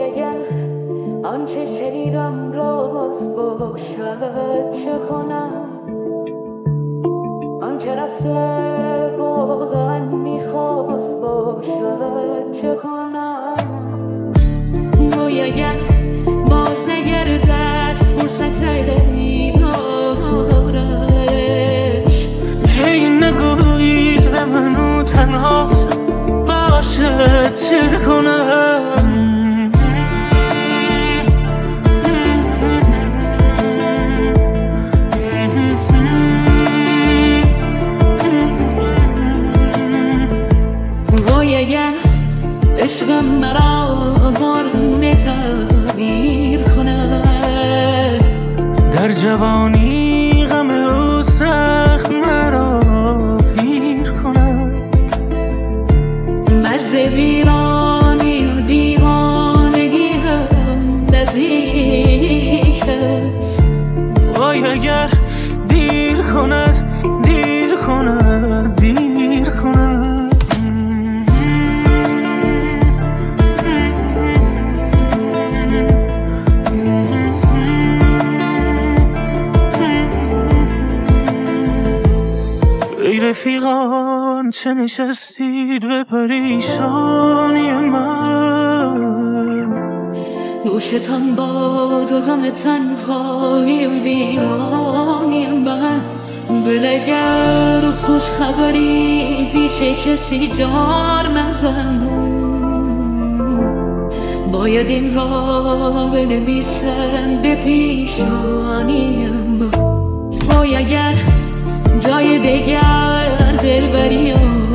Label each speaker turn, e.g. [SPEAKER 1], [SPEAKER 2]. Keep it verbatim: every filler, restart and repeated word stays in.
[SPEAKER 1] اگر آنچه شنیدم راست باشد چه کنم؟ آنچه رفته واقعا میخواست باشد چه کنم؟ وای اگر باز نگردد فرصت دیدارش،
[SPEAKER 2] هی نگویی به منو تنهاست باشه چه کنم؟
[SPEAKER 1] وای اگر عشقم مرا وارونه تعبیر کند،
[SPEAKER 2] در جوانی غم او سخت مرا پیر کند.
[SPEAKER 1] مرز ویرانی و دیوانگی هم نزدیک است.
[SPEAKER 2] وای اگر دیر کند دیر کند دیر کند. ای رفیقان چه نشستید به پریشانی من؟
[SPEAKER 1] نوشتان باد و غم تنهایی و ویرانی من. بلگر و خوش خبری پیش کسی جار مزن، باید این را بنویسن به پیشانیم. وای اگر جای دیگر دلبری